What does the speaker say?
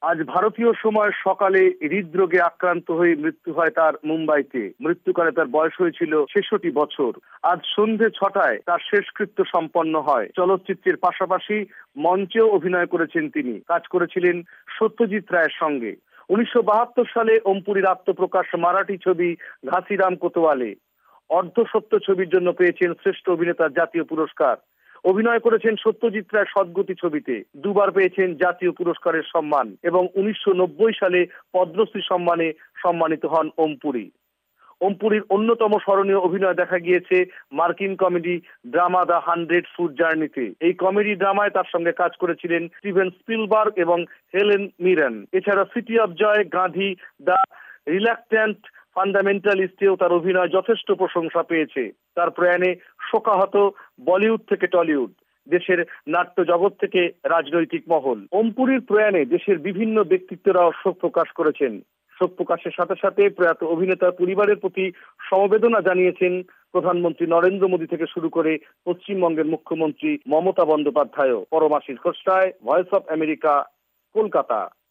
আজ ভারতীয় সময় সকালে হৃদরোগে আক্রান্ত হয়ে মৃত্যু হয় তার মুম্বাইতে। মৃত্যুকালে তার বয়স হয়েছিল ৬৬ বছর। আজ সন্ধে ৬টায় তার শেষকৃত্য সম্পন্ন হয়। চলচ্চিত্রের পাশাপাশি মঞ্চেও অভিনয় করেছেন তিনি। কাজ করেছিলেন সত্যজিৎ রায়ের সঙ্গে। ১৯৭২ সালে ওমপুরীর আত্মপ্রকাশ মারাঠি ছবি ঘাসিরাম কোতোয়ালে। অর্ধসত্য ছবির জন্য পেয়েছেন শ্রেষ্ঠ অভিনেতার জাতীয় পুরস্কার। অভিনয় করেছেন সত্যজিৎ রায় সদ্গতি ছবিতে। দুবার পেয়েছেন জাতীয় পুরস্কারের সম্মান এবং ১৯৯০ সালে পদ্মশ্রী সম্মানে সম্মানিত হন ওমপুরী। ওমপুরীর অন্যতম স্মরণীয় অভিনয় দেখা গিয়েছে মার্কিন কমেডি ড্রামা দ্য 100 ফুট জার্নিতে। এই কমেডি ড্রামায় তার সঙ্গে কাজ করেছিলেন স্টিভেন স্পিলবার্গ এবং হেলেন মিরন। এছাড়া City of Joy, Gandhi, the reluctant ফান্ডামেন্টালিস্টেও তার অভিনয় যথেষ্ট প্রশংসা পেয়েছে। তার প্রয়াণে শোকাহত বলিউড থেকে টলিউড, দেশের নাট্য জগৎ থেকে রাজনৈতিক মহল। ওমপুরীর প্রয়াণে দেশের বিভিন্ন ব্যক্তিত্বরা শোক প্রকাশ করেছেন। শোক প্রকাশের সাথে সাথে প্রয়াত অভিনেতার পরিবারের প্রতি সমবেদনা জানিয়েছেন প্রধানমন্ত্রী নরেন্দ্র মোদী থেকে শুরু করে পশ্চিমবঙ্গের মুখ্যমন্ত্রী মমতা বন্দ্যোপাধ্যায়ও। Paramashis Ghoshray, voice of America, Kolkata.